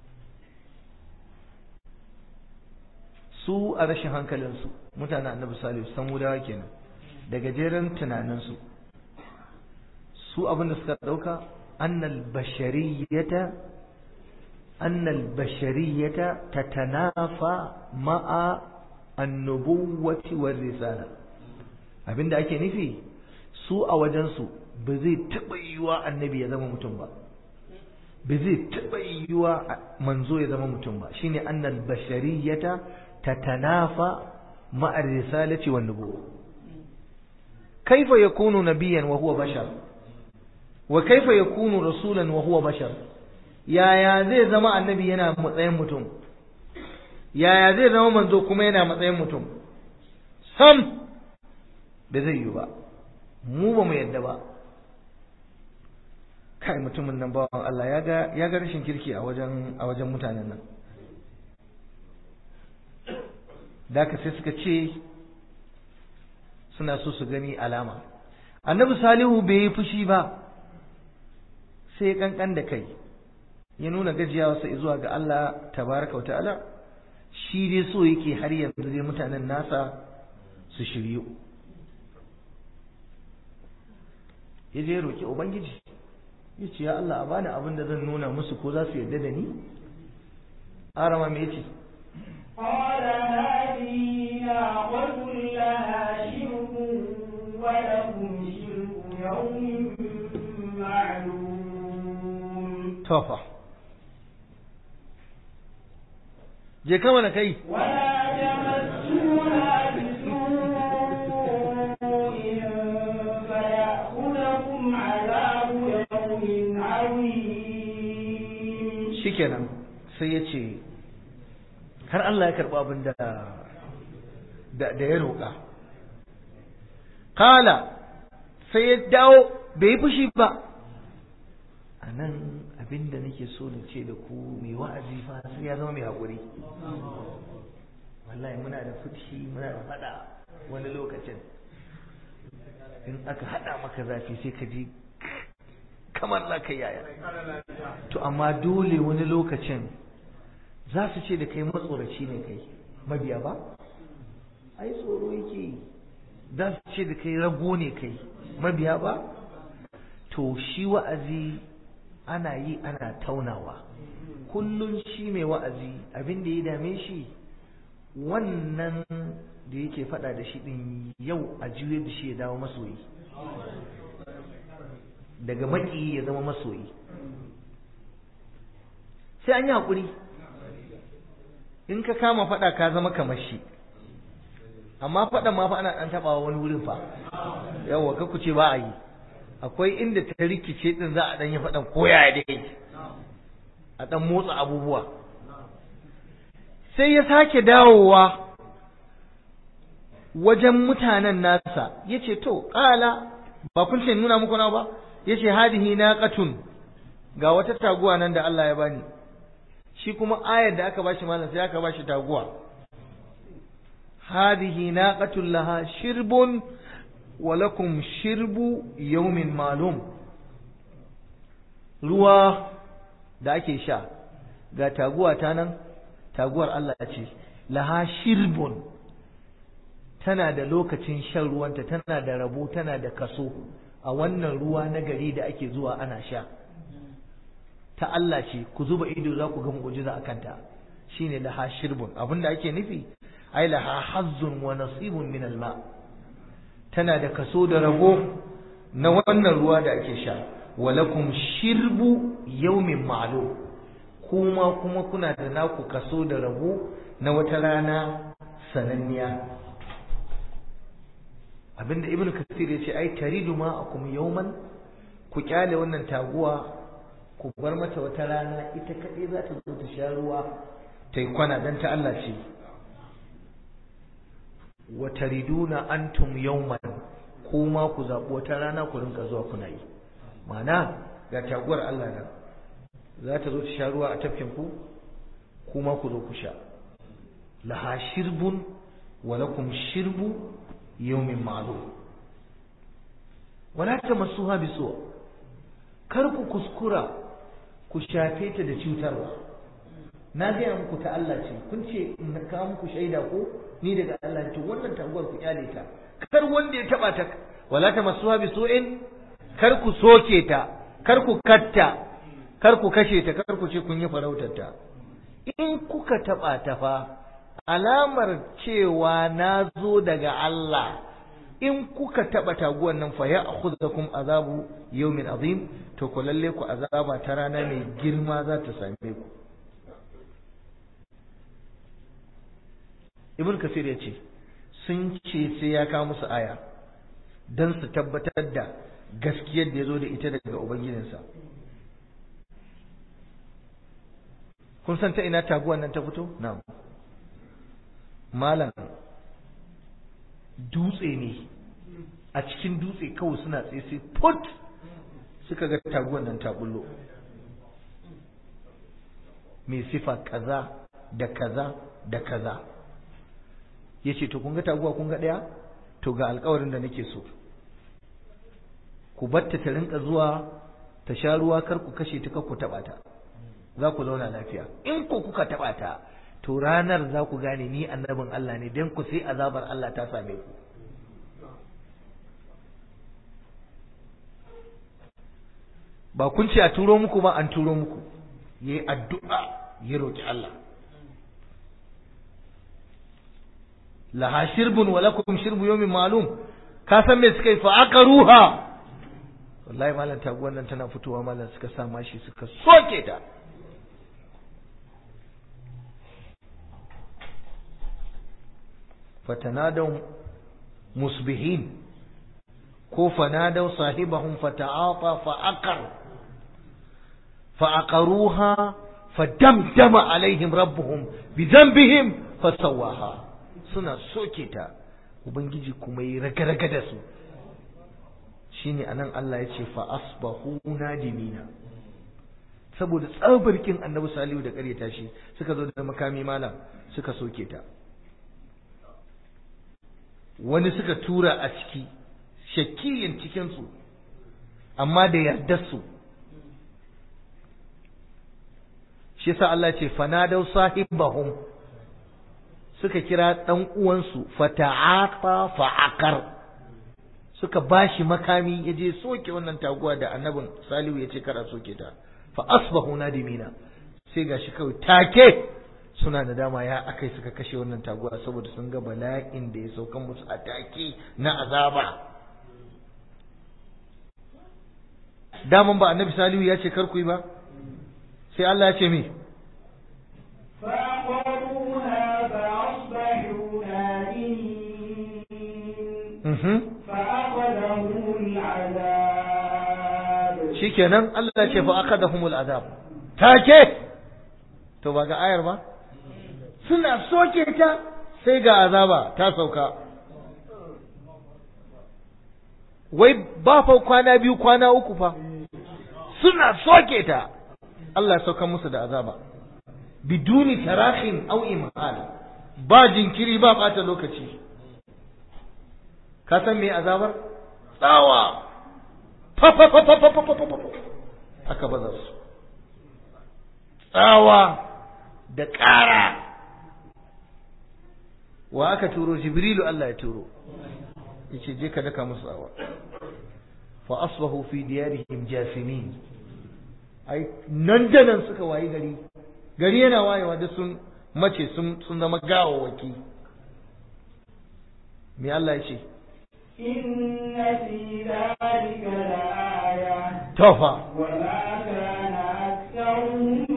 S1: Su a rashin hankalinsu mutanen Annabi Salihu samudawa kenan, da gajeren tunaninsu, su abinda suka dauka annal bashariyata annal bashariyata tatanafa ma'a annubuwwati war risala. Abinda ake nufi, su a wajensu ba zai taɓa yiwuwa annabi ya zama mutum ba, ba zai taɓa yiwuwa manzo ya zama mutum ba. Shine annal bashariyata tatanafa ma'a risalati wan nubuwwa. Kaifa yakunu nabiyyan wa huwa bashar? wa kaifa yakunu rasulan wa huwa bashar, yaya zai zama annabi yana matsayin mutum, yaya zai zama manzo kuma yana matsayin mutum? Sam bai zai yi ba, mu ba mu yadda ba. Kai mutumin nan bawan Allah ya ga ya ga rashin kirki a wajen a wajen mutanen nan. Da ka sai suka ce suna so su gani alama. Annabi Salihu bai yi fushi ba, sai kankan da kai ya nuna gajiyawarsa zuwa ga Allah tabaraka wa ta'ala. Shi dai so yake har yanzu dai mutanen nasa su shiryu. Ya je roki Ubangiji, ya ce ya Allah a bani abin da zan nuna musu ko za su yarda da ni. Arama me yace?
S2: qala hadi naqul laha shirbu wa lakum shirbu yawmin ma'lum.
S1: Tofa je kama na kai.
S2: wala tamassuha bisu'in fayakhudhukum 'adhabu yawmin 'azim.
S1: Shikenan sai ya ce har Allah ya karɓi abin da da ya roƙa. Kala sai ya dawo bai yi fushi ba. A nan abin da nake so na ce da ku mai wa'azi fa sai ya zama mai haƙuri. Wallahi muna da fushi muna da faɗa wani lokacin. In aka haɗa maka zafi sai ka ji kamar za ka yaya. To amma dole wani lokacin za su ce da kai matsoraci ne kai, mabiya ba? Ai tsoro yake. Za su ce da kai rago ne kai, mabiya ba? To shi wa'azi ana yi ana taunawa. Kullum shi mai wa'azi abin da ya dame shi wannan da yake faɗa da shi ɗin yau a juyar da shi ya dawo masoyi, daga maƙiyi ya zama masoyi. Sai an yi haƙuri. In ka kama faɗa ka zama kamar shi, amma faɗa ma fa ana ɗan taɓawa wani wurin fa. Yawwa ka ku ce ba a yi. Akwai inda ta rikice ɗin za a ɗan yi faɗan koya dai, a ɗan motsa abubuwa. Sai ya sake dawowa wajen mutanen nasa ya ce to ƙala ba kun ce nuna muku na ba, ya ce hadihi naqatun, ga wata taguwa nan da Allah ya bani. Shi kuma ayar da aka bashi malam sai aka bashi taguwa. Hadihi naqatul laha shirbun wa lakum shirbu yawmin malum. Ruwa da ake sha, ga taguwa ta nan, taguwar Allah ce, laha shirbun, tana da lokacin shan ruwanta, tana da rabo, tana da kaso a wannan ruwa na gari da ake zuwa ana sha. Ta Allah ce, ku zuba ido za ku ga mu'jiza a kanta. Shine laha shirbun, abinda ake nufi ai laha hazzun wa nasibun min alma, tana da kaso da rabo na wannan ruwa da ake sha. Walakum shirbu yawmin ma'lum, kuma kuma kuna da naku kaso da rabo na wata rana sananniya. Abinda Ibn Kathir ya ce ai taridu ma'akum yawman, ku kyale wannan taguwa ku bar mata wata rana ita kaɗai za ta zo ta sha ruwa ta yi kwana don ta Allah ce. Wa tariduna antum yawman, kuma ku zaɓi wata rana ku rinka zuwa kuna yi. Ma'ana ga taguwar Allah nan za ta zo ta sha ruwa a tafkin ku, kuma ku zo ku sha. Laha shirbun wa lakum shirbu yawmin ma'lum. Wala tamassuha bisu, kar ku kuskura ku shafe ta da cutarwa. Na gaya muku ta Allah ce, kun ce in kawo muku shaida ko ni daga Allah, to wannan taguwar ku kyale ta, kar wanda ya taba ta. Wala tamassuha bisu'in, kar ku soke ta, kar ku katta, kar ku kashe ta, kar ku ce kun yi farautar ta. In kuka taba ta fa alamar cewa na zo daga Allah. In kuka taba taguwan nan fa ya akhudhukum azabu yawmin azim, to ku lalle ku azaba ta rana mai girma za ta same ku. Ibn Kathir ya ce sun ce sai ya kawo musu aya dan su tabbatar da gaskiyar da ya zo da ita daga ubangijinsa. kun san ta ina taguwan nan ta fito? na'am malam dutse ne a cikin dutse kawai suna tsaye sai put suka ga taguwan nan ta bullo mai sifa kaza da kaza da kaza. yace to kun ga taguwa kun ga daya, to ga alƙawarin da nake so ku batta ta rinka zuwa ta sha ruwa, kar ku kashe ta, kar ku taba ta, za ku zauna lafiya. in ku kuka taba ta to ranar za ku gane ni annabin Allah ne, dan ku sai azabar Allah ta same ku. ba kun ce a turo muku ba, an turo muku. yayi addu'a ya roki Allah. laha shirbun wa lakum shirbu yawmin ma'lum. ka san me suka yi fa aqaruha. wallahi malam taguwan nan tana fitowa malam suka sa mashi suka soke ta. fatanadaw musbihin ko fanadaw sahibahum fata'ata fa'aqar fa'aqaruha fadamdama alaihim rabbuhum bidhanbihim fasawaha. suna soke ta ubangiji kuma yi raga-raga da su. shine anan Allah ya ce fa asbahu nadimina, saboda tsabarkin annabi salihu da ƙaryata shi suka zo da makami malam suka soke ta. wani suka tura a ciki shakiyin cikin su amma da yardar su. shi yasa Allah ya ce fanadaw sahibahum, suka kira dan uwansu fata'afa fa'akar, suka bashi makami yaje soke wannan taguwa da annabin salihu yace kara soke ta. fa asbahu nadimina, sai gashi kawai take suna nadama ya akai suka kashe wannan taguwa, saboda sun ga bala'in da ya saukan musu a take na azaba. daman ba annabi salihu ya ce kar ku yi ba, sai Allah ya ce me
S2: فعقروها فأصبحوا نادمين فأخذهم العذاب.
S1: shikenan Allah ya ce fa akadahumul azab take. to ba ga ayar ba, suna soke ta sai ga azaba ta sauka. wai ba fa kwana biyu kwana uku fa suna soke ta Allah ya sauka musu da azaba biduni tarahin aw imhal, ba jinkiri ba bata lokaci. ka san me azabar? tsawa fa fa fa fa fa fa aka bazar su, tsawa da ƙara. wa aka turo? Jibrilu Allah ya turo, yace je ka daka musu tsawa. fa asbahu fi diyarihim jasimin, ai nan da nan suka wayi gari, gari yana wayewa da sun mace sun sun zama gawawaki. me Allah ya ce?
S2: inna fi dhalika la'aya
S1: tofa
S2: wa ma kana aktharuhum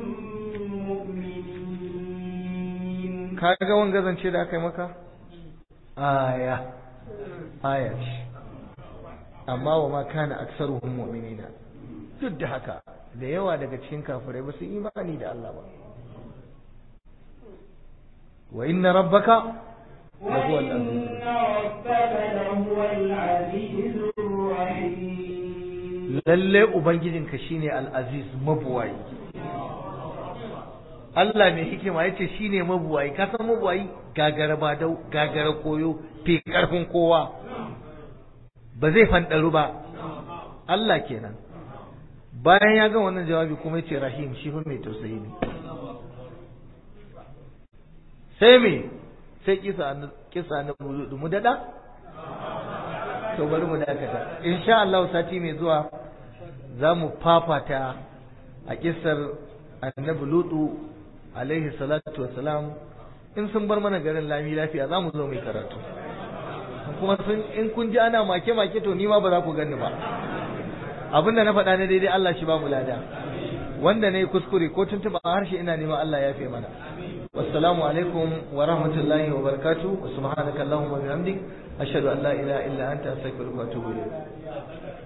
S2: mu'minin.
S1: kaga wanga zance da aka yi maka aya aya ce, amma wa ma kana aktsaruhum mu'minina. duk da haka da yawa daga cikin kafirai ba su imani da Allah ba. wa inna rabbaka lahuwa al-aziz, lalle ubangijinka shine al-aziz mabuwayi. Allah mai hikima yace shine mabuwayi. ka san mabuwayi gagara badau, gagara koyo, fi karfin kowa, ba zai fandaru ba. Allah kenan. bayan ya ga wannan jawabi kuma yace rahim, shi fa mai tausayi ne. sai me sai kisa kisa na buludu mu dada to bari mu dakata insha Allah sati mai zuwa zamu fafata a kisar annabi lutu alaihi salatu wassalam. in sun bar mana garin lami lafiya zamu zo mai karatu, kuma sun in kun ji ana make make to ni ma ba za ku gani ba. abinda na faɗa ne daidai Allah shi ba mu lada, wanda ne kuskure ko tuntuɓa harshe ina neman Allah ya fi mana. wassalamu alaikum wa rahmatullahi wa barakatuh, wa subhanaka allahumma wa bihamdik ashhadu an la ilaha illa anta astaghfiruka wa atubu ilayk.